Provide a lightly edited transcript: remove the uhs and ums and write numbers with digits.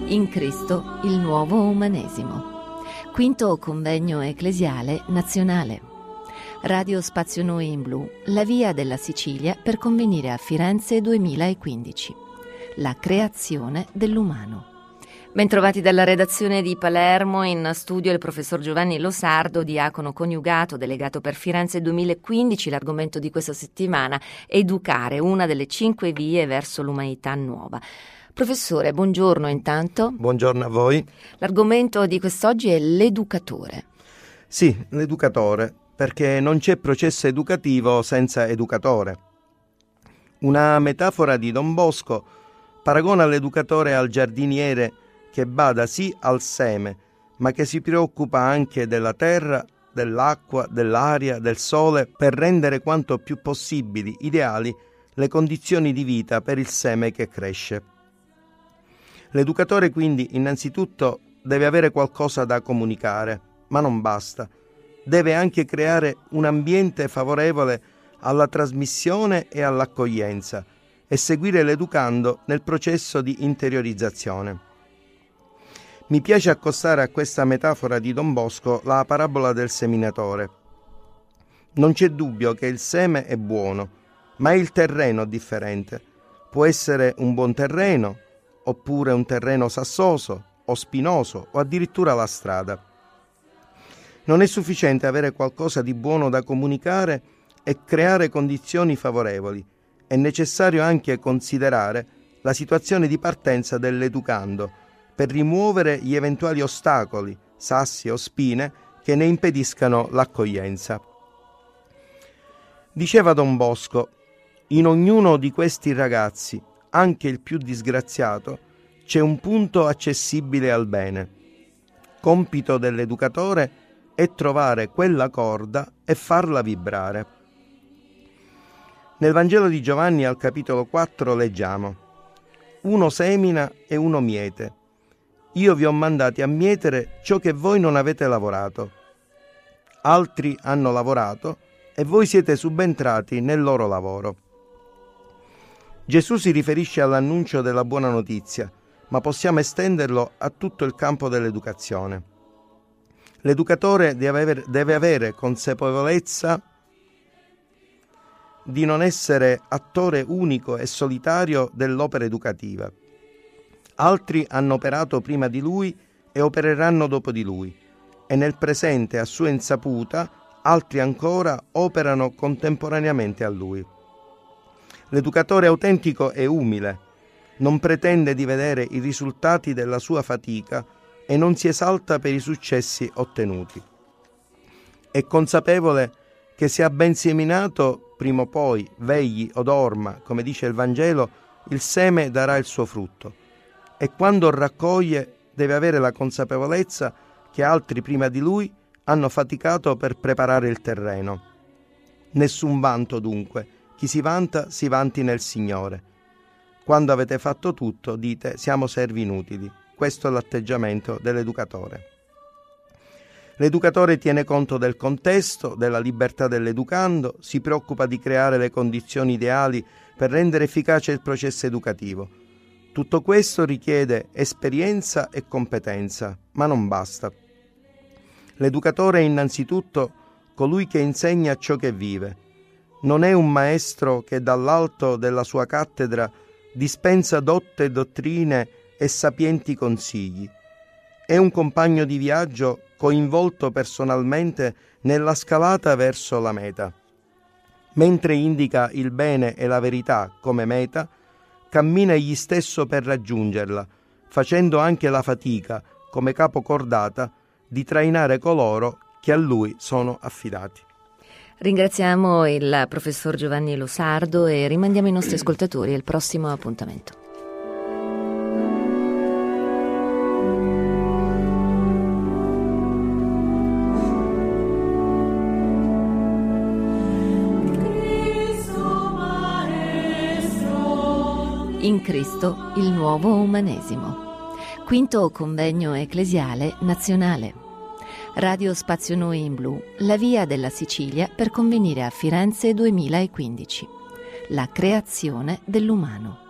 In Cristo il nuovo umanesimo. Quinto convegno ecclesiale nazionale. Radio Spazio Noi in Blu, la via della Sicilia per convenire a Firenze 2015. La creazione dell'umano. Bentrovati dalla redazione di Palermo, in studio il professor Giovanni Losardo, diacono coniugato, delegato per Firenze 2015. L'argomento di questa settimana: educare, una delle 5 vie verso l'umanità nuova. Professore, buongiorno intanto. Buongiorno a voi. L'argomento di quest'oggi è l'educatore. Sì, l'educatore, perché non c'è processo educativo senza educatore. Una metafora di Don Bosco paragona l'educatore al giardiniere che bada sì al seme, ma che si preoccupa anche della terra, dell'acqua, dell'aria, del sole, per rendere quanto più possibili ideali le condizioni di vita per il seme che cresce. L'educatore quindi innanzitutto deve avere qualcosa da comunicare, ma non basta. Deve anche creare un ambiente favorevole alla trasmissione e all'accoglienza e seguire l'educando nel processo di interiorizzazione. Mi piace accostare a questa metafora di Don Bosco la parabola del seminatore. Non c'è dubbio che il seme è buono, ma è il terreno differente. Può essere un buon terreno, oppure un terreno sassoso o spinoso o addirittura la strada. Non è sufficiente avere qualcosa di buono da comunicare e creare condizioni favorevoli. È necessario anche considerare la situazione di partenza dell'educando per rimuovere gli eventuali ostacoli, sassi o spine che ne impediscano l'accoglienza. Diceva Don Bosco: in ognuno di questi ragazzi, anche il più disgraziato, c'è un punto accessibile al bene. Compito dell'educatore è trovare quella corda e farla vibrare. Nel Vangelo di Giovanni al capitolo 4 leggiamo: uno semina e uno miete. Io vi ho mandati a mietere ciò che voi non avete lavorato. Altri hanno lavorato e voi siete subentrati nel loro lavoro. Gesù si riferisce all'annuncio della buona notizia, ma possiamo estenderlo a tutto il campo dell'educazione. L'educatore deve avere consapevolezza di non essere attore unico e solitario dell'opera educativa. Altri hanno operato prima di lui e opereranno dopo di lui, e nel presente, a sua insaputa, altri ancora operano contemporaneamente a lui. L'educatore autentico è umile, non pretende di vedere i risultati della sua fatica e non si esalta per i successi ottenuti. È consapevole che se ha ben seminato, prima o poi, vegli o dorma, come dice il Vangelo, il seme darà il suo frutto. E quando raccoglie deve avere la consapevolezza che altri prima di lui hanno faticato per preparare il terreno. Nessun vanto dunque, chi si vanta si vanti nel Signore. Quando avete fatto tutto dite: siamo servi inutili. Questo è l'atteggiamento dell'educatore. L'educatore tiene conto del contesto, della libertà dell'educando, si preoccupa di creare le condizioni ideali per rendere efficace il processo educativo. Tutto questo richiede esperienza e competenza, ma non basta. L'educatore è innanzitutto colui che insegna ciò che vive. Non è un maestro che dall'alto della sua cattedra dispensa dotte dottrine e sapienti consigli. È un compagno di viaggio coinvolto personalmente nella scalata verso la meta. Mentre indica il bene e la verità come meta, cammina egli stesso per raggiungerla, facendo anche la fatica, come capocordata, di trainare coloro che a lui sono affidati. Ringraziamo il professor Giovanni Losardo e rimandiamo i nostri ascoltatori al prossimo appuntamento. In Cristo il nuovo umanesimo. Quinto convegno ecclesiale nazionale. Radio Spazio Noi in Blu, la via della Sicilia per convenire a Firenze 2015. La creazione dell'umano.